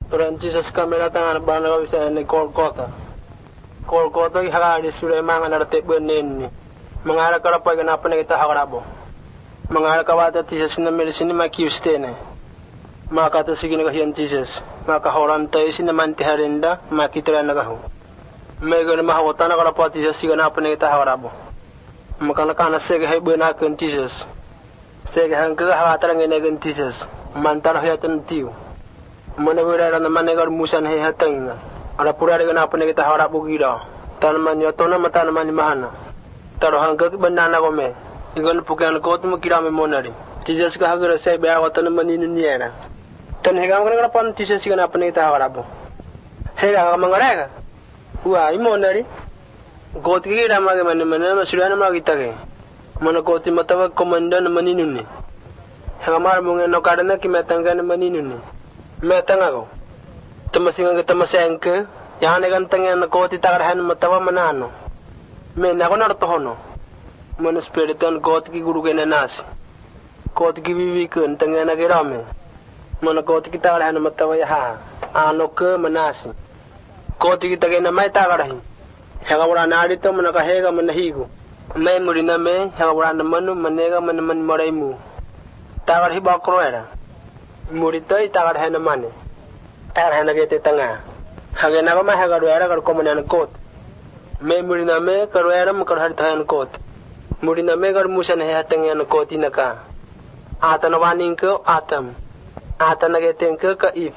Turan Jesus kamera tangan bana ka bisa ni Kolkata. Kolkata ki harari sure mangan arte benin ni. Mangara kara pa ganapa na kita hakarabo. Mangara ka wata Jesus na medicine makiustene. Maka to sige na kahiyan Jesus. Maka horan tayo sinaman tiharinda makitra na kaho. May gana mahawata na kara pa Jesus sige na pa na kita hakarabo. Maka nakana sige hay buena kan Jesus. Sige hangga hawatarang inagan Jesus. Mantar hayatan tiyo. Mana berada na manegar musan he hatang ara pura dengan apa kita harap bugira tanaman yo tona mata tanaman mahana taro hangga bandana ko me igon pukan ko tum kira me monari Jesus ka hagar sai ba ko tanaman ni niera tan he gam kana pan Jesus ka apa kita harap he ga mangara wa I monari got ki ra ma ge man man surana ma kita ge mana ko ti mata wa komandan maninunni he gamar munge no kadana ki metanga maninunni Metang ako. Tamasingan kita masengke. Yang negan tengen ko ti tagarhan matawa manano. Men ako nartohono. Mana spiritan ko ti guru kena nasi. Ko ti bibiken tengen agirame. Mana ko ti tagarhan matawa ya. Ano ke manasi. Ko ti kita kena mai tagarhin. Haga wala nari to mana kahega manahigo. Mai murina me haga wala manu manega man maraimu. Tagarhi bakro era. Muritoi tagar hena mane tagar hena gete tanga hage na ma haga ruera kar komanan kot me murina me karuera mu kar hartan kot murina me gar musan he hatangan kot inaka atana waning ko atam atana gete ka if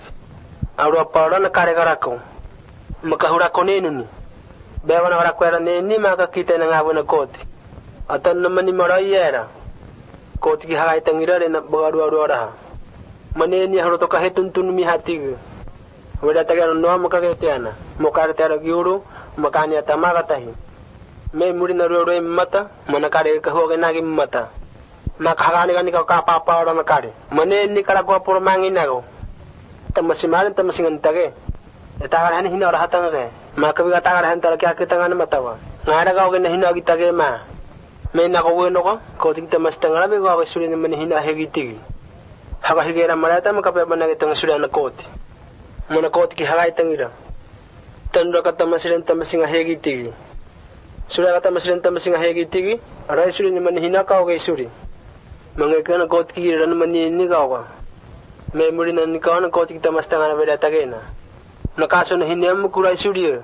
aru apara na kare karako makahura konenuni bewana hora kwera ne ni maka kita na ngabuna kot atan namani marayera kot ki haga tangira na baru ara Maneni haroto kahetun mi hati. Weda taga no makaketiana. Mokar tera giuru makani atamaga tahi. Me murina roro mata manakare kahoge nagi mata. Makahani gani ka papa ora makare. Maneni kala ko por manginago. Tamasimaran tamasingan tage. Etagar han hina ora hatanga ge. Makabi tagar han tara kya ketangan matawa. Ngara ga oge hina gi tage ma. Me na ko weno ko tik tamastanga be go suri ni man hina hegitigi. Haga higera malata makape banagi tang sudah nakoti. Mana koti ki hagai tangira. Tandra kata masilen tamasinga hegi tigi. Sudah kata masilen tamasinga hegi tigi. Arai suri ni manhina kau ke suri. Mangekana koti ki ran mani ni kau ka. Memori na ni kau na koti kita mastanga na beda tagena. Nakaso na hinyam kurai suri.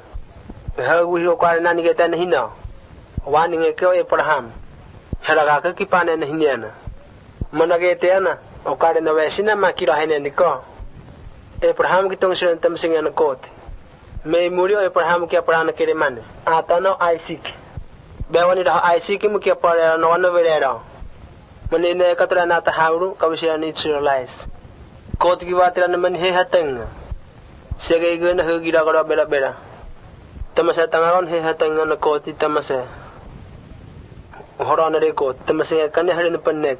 Hagu hiyo kwa nani kita na hina. Wani ngekeo Abraham. Haraga ki pane na hinyana. Managete ana. O kare na wesina makira hene niko. Abraham kitong sunan tamsinga na kot. May murio Abraham kia parana kere mane. Atano Isaac. Bewani da Isaac mo kia para no ano verera. Manine katra na tahawru kawisiya ni Israelites. Kot ki watira naman he hatang. Sige igana hugira kara bela. Tamasa tangaron he hatang na kot tamasa. Horana re kot tamasa kane harin pannek.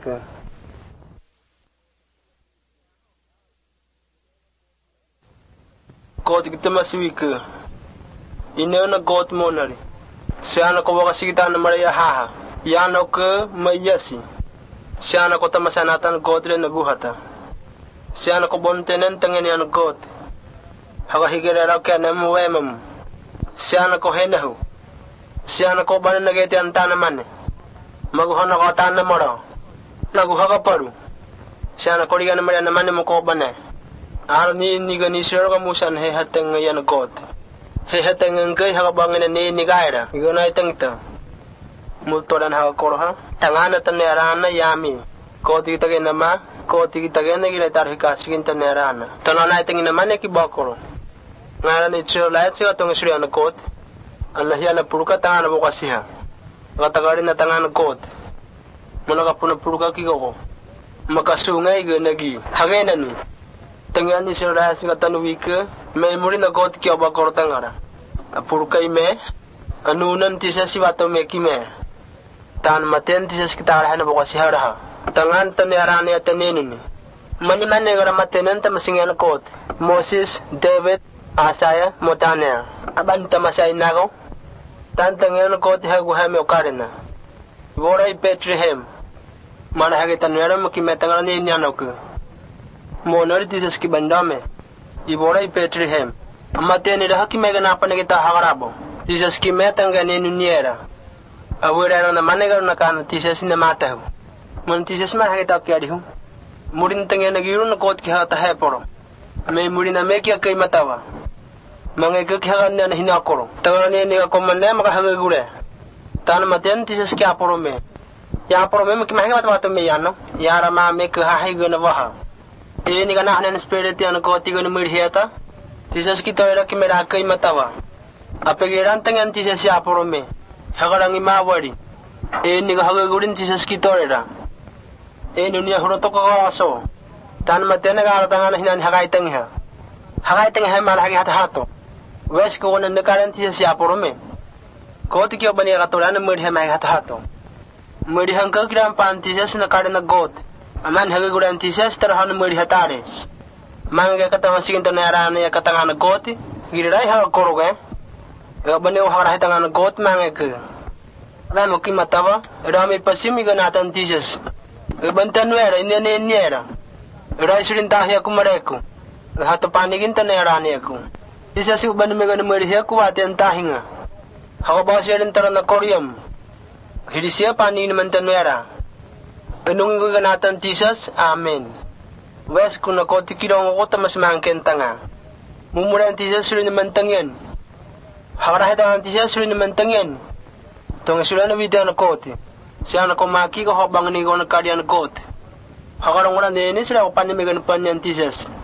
Kot kita masih ke ini na kot monari siana ko waka sikita na Maria haha yano ke mayasi siana ko tamasanatan kot le naguhata siana ko bontenen tangen yan kot haga higera ra ka na muwemam siana ko henahu siana ko ban nagete antana mane maguhana ko tan na moro naguhaga paru siana ko riga na Maria na mane mo ko bane Arni ni gani sir ka musan he hatang yan kot. He hatang ngay hakabangin ni gaira. Igana itangta. Multoran ha korha. Tangana tanerana yami. Koti kita nama. Koti kita na gila tarhikasikin tanerana. Tanana itangin naman ki bakoro. Ngaran itso lahat siya tong sir yan kot. Allah ya na puruka tangana bukasiha. Katagari na tangana kot. Manaka puna puruka kiko. Makasungay ganagi. Hagena ni. Tengah ni sudah singa tanuwike, memori na got kya ba kortangara. Apurkai me, anunan tisa si bato me kime. Tan maten tisa kita arah na buka si haraha. Tangan tanerane atenenuni. Mani mane gara matenan tamasingan kot. Moses, David, Asaya, Motania. Aban tamasay nako. Tan tangan kot hagu hame okarena. Vorai Bethlehem. Mana hagi tanera mo kimetangani nyanok. Monor Jesus ki bandame. Ibora Bethlehem. Amatene da haki mega na panegita hagarabo. Jesus ki metanga ne nuniera. Awera na manega na kana Jesus ne matahu. Mon Jesus ma hagita kyadihu. Murin tanga na giru na kot ki hata heporo. Me murina meki akai matawa. Mangega ki hagan na hinakoro. Tawara ne ne ko manne maka hagagure. Tan maten Jesus ki aporo me. Ya aporo me ki mahiga matawa me yano. Yara ma me ka haigana waha. Ni kana hanen spirit yan ko tigano mirhiata. Jesus ki toira ki mera kai matawa. Apegeran tangan Jesus ya aporo me. Hagarang imawari. Ni ka hagagurin Jesus ki toira. Dunia huroto ko aso. Tan matena ga tangan hinan hagai tangha. Hagai tangha mal hagi hato. Wes ko nan nakaran Jesus ya aporo me. Ko ti kyo bani ga toran mirhe mai hato. Mirhe hangka gram pan Jesus na karana god. Aman hagaguran Jesus tarhan mirhe hatare. Mangga katang sigin to narana ya katang na god. Girai ha koroge. Bani o hara tangan god mangga ke. Ramo ki matawa. Rami pasimi ga natan Jesus. Bantan wera ini niera. Rai surin tahya kumareku. Hato panigin tanera aku. Isa si uban mega numeri aku atian tahinga. Hawa basirin tarana koryam. Hidisia panin mantan wera. Enung ganatan Jesus. Amen. Wes kuna koti kirong ko tamas mangken tanga. Mumuran Jesus surin mantangyan. Hawa hidangan Jesus surin mantangyan. Tong suran widan koti. Siya na kumaki ko habang ni ko nagkaryan kot. Hakarong wala nini sila ko panimigan pan yan Jesus.